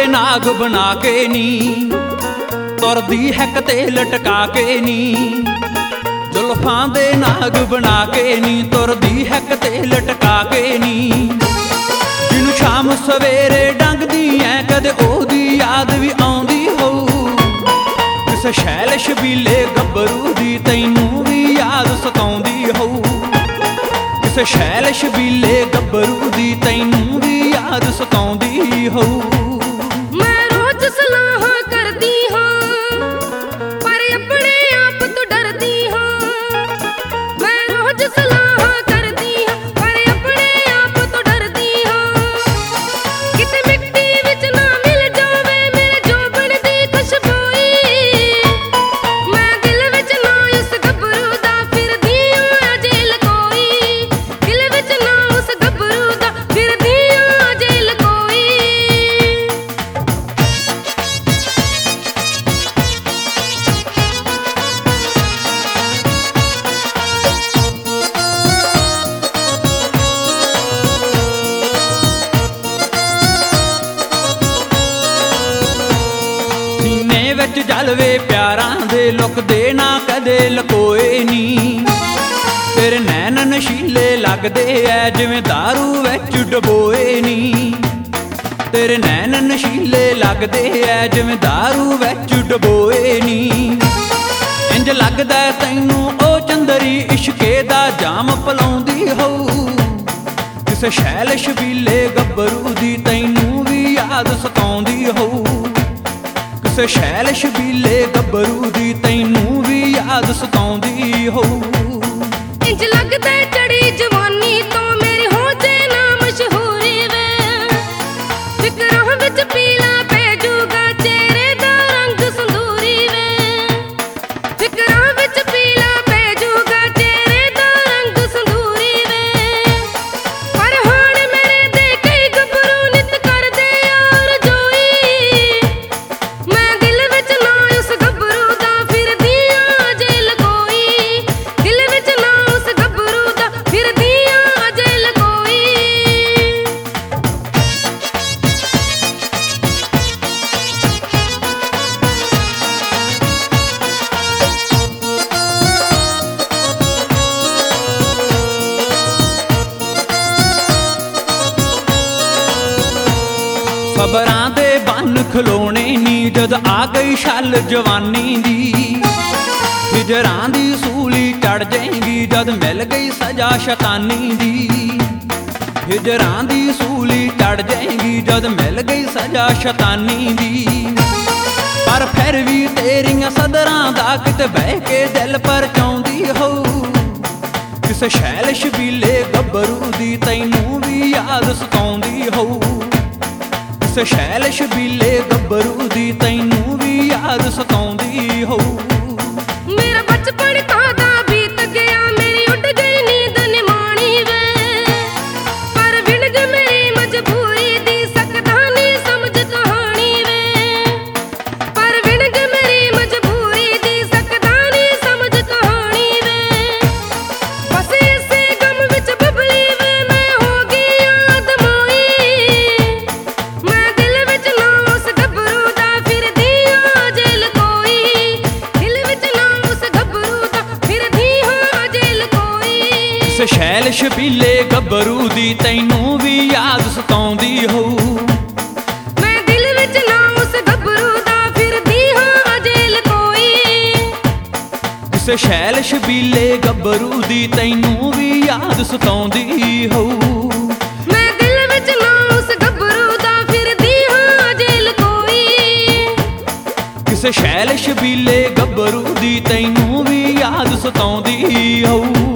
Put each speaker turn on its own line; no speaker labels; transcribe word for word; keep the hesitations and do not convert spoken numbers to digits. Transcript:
ਦੇ ਨਾਗ ਬਣਾ ਕੇ ਨੀ, ਤੁਰਦੀ ਹੈ ਕਤੇ ਲਟਕਾ ਕੇ ਨੀ। ਜ਼ੁਲਫਾਂ ਦੇ ਨਾਗ ਬਣਾ ਕੇ ਨੀ, ਤੁਰਦੀ ਹੈ ਕਤੇ ਲਟਕਾ ਕੇ ਨੀ। ਜਿਹਨੂੰ ਸ਼ਾਮ ਸਵੇਰੇ ਡੰਗਦੀ ਐ ਕਦੇ ਉਹਦੀ ਯਾਦ ਵੀ ਆਉਂਦੀ ਹੋਊ। ਕਿਸੇ ਸ਼ੈਲ ਸ਼ਬੀਲੇ ਗੱਭਰੂ ਦੀ ਤੈਨੂੰ ਵੀ ਯਾਦ ਸਤਾਉਂਦੀ ਹੋਊ। ਕਿਸੇ ਸ਼ੈਲ ਸ਼ਬੀਲੇ ਗੱਭਰੂ ਦੀ ਤੈਨੂੰ ਵੀ ਯਾਦ ਸਤਾਉਂਦੀ ਹੋਊ।
ਮੈਂ ਰੋਜ਼ ਸਲਾਹਾਂ ਕਰਦੀ ਹਾਂ ਪਰ ਆਪਣੇ ਆਪ ਤੋਂ ਡਰਦੀ ਹਾਂ। ਮੈਂ ਰੋਜ਼ ਸਲਾਹਾਂ ਕਰਦੀ ਹਾਂ ਪਰ ਆਪਣੇ ਆਪ ਤੋਂ ਡਰਦੀ ਹਾਂ। ਕਿਤੇ ਮਿੱਟੀ ਵਿੱਚ ਨਾ ਮਿਲ ਜਾਵੇ ਮੇਰੇ ਜੋਬਨ ਦੀ ਖੁਸ਼ਬੂਈ। ਮੈਂ ਦਿਲ ਵਿੱਚ ਨਾ ਉਸ ਗੱਭਰੂ ਦਾ ਫਿਰਦੀ ਹਾਂ ਅਜੇ ਲਕੋਈ। ਦਿਲ ਵਿੱਚ ਨਾ ਉਸ ਗੱਭਰੂ ਦਾ ਫਿਰਦੀ ਹਾਂ ਅਜੇ ਲਕੋਈ।
ਸੀਨੇ ਵਿੱਚ ਜਲਵੇ ਪਿਆਰਾਂ ਦੇ ਲੁਕਦੇ ਨਾ ਕਦੇ ਲਕੋਏ ਨੀ। ਤੇਰੇ ਨੈਣ ਨਸ਼ੀਲੇ ਲੱਗਦੇ ਐ ਜਿਵੇਂ ਦਾਰੂ ਵਿੱਚ ਡਬੋਏ ਨੀ। ਤੇਰੇ ਨੈਣ ਨਸ਼ੀਲੇ ਲੱਗਦੇ ਐ ਜਿਵੇਂ ਦਾਰੂ ਵਿੱਚ ਡਬੋਏ ਨੀ। ਇੰਜ ਲੱਗਦਾ ਤੈਨੂੰ ਉਹ ਚੰਦਰੀ ਇਸ਼ਕੇ ਦਾ ਜਾਮ ਪਿਲਾਉਂਦੀ ਹੋਊ। ਕਿਸੇ ਸ਼ੈਲ ਸ਼ਬੀਲੇ ਗੱਭਰੂ ਦੀ ਤੈਨੂੰ ਵੀ ਯਾਦ ਸਤਾਉਂਦੀ ਹੋਊ। ਕਿਸੇ ਸ਼ੈਲ ਸ਼ਬੀਲੇ ਗੱਭਰੂ ਦੀ ਤੈਨੂੰ ਵੀ ਯਾਦ ਸਤਾਉਂਦੀ ਹੋਊ।
ਇੰਜ ਲੱਗਦਾ ਚੜੀ ਜਵਾਨੀ ਤੋਂ ਮੇਰੀ ਹੋ ਜੇ ਨਾ ਮਸ਼ਹੂਰੀ ਵੇ। ਫਿਕਰਾਂ ਵਿੱਚ ਪੀਲਾ ਪੈ ਜੂਗਾ ਚਿਹਰੇ ਦਾ ਰੰਗ ਸੰਦੂਰੀ ਵੇ। ਫਿਕਰਾਂ ਵਿੱਚ ਪੀਲਾ ਪੈ ਜੂਗਾ ਚਿਹਰੇ ਦਾ ਰੰਗ ਸੰਦੂਰੀ ਵੇ। ਪਰ ਹੁਣ ਮੇਰੇ ਦੇ ਕਈ ਗੱਭਰੂ ਨਿਤ ਕਰਦੇ ਯਾਰ ਜੋਈ। ਮੈਂ ਦਿਲ ਵਿੱਚ ਨਾ ਉਸ ਗੱਭਰੂ ਦਾ ਫਿਰਦੀ ਹਾਂ ਅਜੇ ਲਕੋਈ। ਦਿਲ ਵਿੱਚ ਨਾ ਉਸ ਗੱਭਰੂ ਦਾ ਫਿਰਦੀ ਹਾਂ ਅਜੇ ਲਕੋਈ।
ਸਬਰਾਂ ਦੇ ਬੰਨ ਖਲੋਣੇ ਨੀ ਜਦ ਆ ਗਈ ਛਲ ਜਵਾਨੀ ਦੀ। ਹਿਜਰਾਂ ਦੀ ਸੂਲੀ ਚੜ ਜਾਏਗੀ ਜਦ ਮਿਲ ਗਈ ਸਜ਼ਾ ਸ਼ੈਤਾਨੀ ਦੀ। ਹਿਜਰਾਂ ਦੀ ਸੂਲੀ ਚੜ ਜਾਏਗੀ ਜਦ ਮਿਲ ਗਈ ਸਜ਼ਾ ਸ਼ੈਤਾਨੀ ਦੀ। ਪਰ ਫਿਰ ਵੀ ਤੇਰੀਆਂ ਸਦਰਾਂ ਦਾ ਕਿਤੇ ਬਹਿ ਕੇ ਦਿਲ ਪਰਚਾਉਂਦੀ ਹੋਊ। ਕਿਸੇ ਸ਼ੈਲ ਸ਼ਬੀਲੇ ਗੱਭਰੂ ਦੀ ਤੈਨੂੰ ਵੀ ਯਾਦ ਸਤਾਉਂਦੀ ਹੋਊ। ਕਿਸੇ ਸ਼ੈਲ ਸ਼ਬੀਲੇ ਗੱਭਰੂ ਦੀ ਤੈਨੂੰ ਵੀ ਯਾਦ ਸਤਾਉਂਦੀ ਹੋਊ।
ਮੇਰਾ ਬਚਪਨ ਕਾਹਦਾ ਬੀਤ ਗਿਆ ਮੇਰੀ ਉੱਡ ਗਈ ਨੀਂਦ ਨਿਮਾਣੀ ਵੇ। ਪਰ ਵਿਣਗ ਮੇਰੀ ਮਜਬੂਰੀ ਦੀ ਸਕਦਾ ਨਹੀਂ ਸਮਝ ਕਹਾਣੀ ਵੇ। ਪਰ ਵਿਣਗ ਮੇਰੀ ਮਜਬੂਰੀ ਦੀ ਸਕਦਾ ਨਹੀਂ ਸਮਝ ਕਹਾਣੀ ਵੇ। ਬਸ ਇਸੇ ਗਮ ਵਿੱਚ ਬਬਲੀ ਵੇ ਮੈਂ ਹੋ ਗਈ ਆਦਮਾਈ। ਮੈਂ ਦਿਲ ਵਿੱਚ ਨਾ ਉਸ ਗੱਭਰੂ ਦਾ ਫਿਰਦੀ ਹਾਂ ਅਜੇ ਲਕੋਈ। ਦਿਲ ਵਿੱਚ ਨਾ ਉਸ ਗੱਭਰੂ ਦਾ ਫਿਰਦੀ ਹਾਂ ਅਜੇ ਲਕੋਈ।
ਕਿਸੇ ਸ਼ੈਲ ਸ਼ਬੀਲੇ ਗੱਭਰੂ ਦੀ ਤੈਨੂੰ ਵੀ ਯਾਦ ਸਤਾਉਂਦੀ ਹੋਊ।
ਮੈਂ ਦਿਲ ਵਿੱਚ ਨਾ ਉਸ ਗੱਭਰੂ ਦਾ ਫਿਰਦੀ ਹਾਂ ਅਜੇ ਲਕੋਈ।
ਕਿਸੇ ਸ਼ੈਲ ਸ਼ਬੀਲੇ ਗੱਭਰੂ ਦੀ ਤੈਨੂੰ ਵੀ ਯਾਦ ਸਤਾਉਂਦੀ ਹੋਊ।
ਮੈਂ ਦਿਲ ਵਿੱਚ ਨਾ ਉਸ ਗੱਭਰੂ ਦਾ ਫਿਰਦੀ ਹਾਂ ਅਜੇ ਲਕੋਈ।
ਕਿਸੇ ਸ਼ੈਲ ਸ਼ਬੀਲੇ ਗੱਭਰੂ ਦੀ ਤੈਨੂੰ ਵੀ ਯਾਦ ਸਤਾਉਂਦੀ ਹੋਊ।